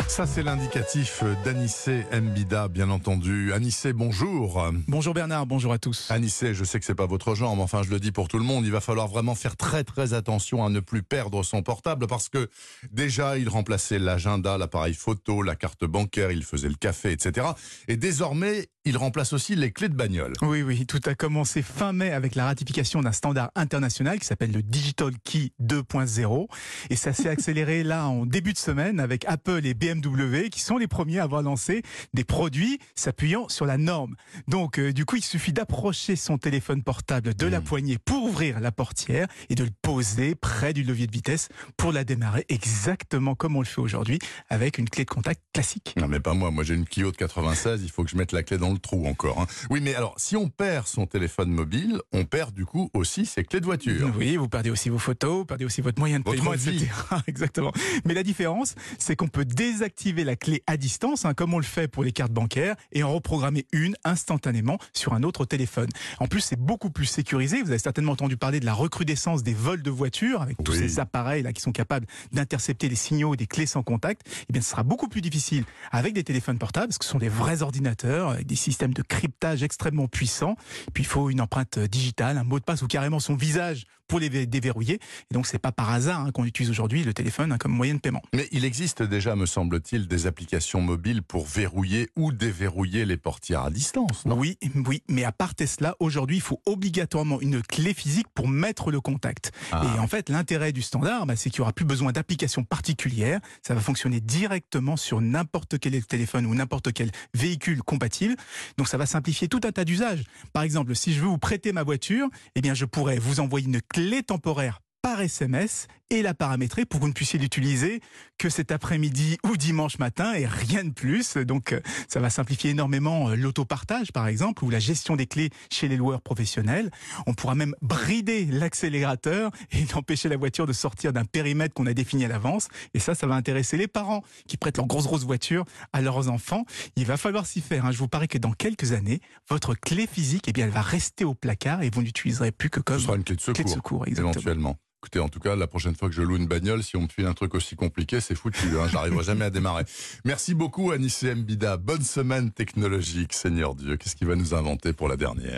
Ça, c'est l'indicatif d'Anissé Mbida, bien entendu. Anissé, bonjour. Bonjour Bernard, bonjour à tous. Anissé, je sais que c'est pas votre genre, mais enfin, je le dis pour tout le monde, il va falloir vraiment faire très très attention à ne plus perdre son portable parce que déjà, il remplaçait l'agenda, l'appareil photo, la carte bancaire, il faisait le café, etc. Et désormais, il remplace aussi les clés de bagnole. Oui, tout a commencé fin mai avec la ratification d'un standard international qui s'appelle le Digital Key 2.0 et ça s'est accéléré là en début de semaine avec Apple et BMW qui sont les premiers à avoir lancé des produits s'appuyant sur la norme. Donc du coup, il suffit d'approcher son téléphone portable de la poignée pour ouvrir la portière et de le poser près du levier de vitesse pour la démarrer exactement comme on le fait aujourd'hui avec une clé de contact classique. Non mais pas moi j'ai une Clio de 96, il faut que je mette la clé dans le trou encore. Oui, mais alors, si on perd son téléphone mobile, on perd du coup aussi ses clés de voiture. Oui, vous perdez aussi vos photos, vous perdez aussi votre moyen de paiement, etc. Exactement. Mais la différence, c'est qu'on peut désactiver la clé à distance, comme on le fait pour les cartes bancaires, et en reprogrammer une instantanément sur un autre téléphone. En plus, c'est beaucoup plus sécurisé. Vous avez certainement entendu parler de la recrudescence des vols de voitures, avec tous ces appareils là qui sont capables d'intercepter les signaux des clés sans contact. Eh bien, ce sera beaucoup plus difficile avec des téléphones portables, parce que ce sont des vrais ordinateurs, avec des systèmes de cryptage extrêmement puissants. Et puis il faut une empreinte digitale, un mot de passe ou carrément son visage pour les déverrouiller. Et donc c'est pas par hasard qu'on utilise aujourd'hui le téléphone comme moyen de paiement. Mais il existe déjà, me semble-t-il, des applications mobiles pour verrouiller ou déverrouiller les portières à distance, non ? Oui, mais à part Tesla, aujourd'hui il faut obligatoirement une clé physique pour mettre le contact. Et en fait l'intérêt du standard, c'est qu'il n'y aura plus besoin d'applications particulières. Ça va fonctionner directement sur n'importe quel téléphone ou n'importe quel véhicule compatible. Donc ça va simplifier tout un tas d'usages. Par exemple, si je veux vous prêter ma voiture, eh bien je pourrais vous envoyer une clé temporaire par SMS et la paramétrer pour que vous ne puissiez l'utiliser que cet après-midi ou dimanche matin et rien de plus. Donc ça va simplifier énormément l'autopartage par exemple ou la gestion des clés chez les loueurs professionnels. On pourra même brider l'accélérateur et empêcher la voiture de sortir d'un périmètre qu'on a défini à l'avance. Et ça va intéresser les parents qui prêtent leur grosse voiture à leurs enfants. Il va falloir s'y faire. Je vous parie que dans quelques années, votre clé physique, elle va rester au placard et vous n'utiliserez plus que comme ce sera une clé de secours éventuellement. Écoutez, en tout cas, la prochaine fois que je loue une bagnole, si on me file un truc aussi compliqué, c'est foutu. J'arriverai jamais à démarrer. Merci beaucoup, Anissé Mbida. Bonne semaine technologique, Seigneur Dieu. Qu'est-ce qu'il va nous inventer pour la dernière ?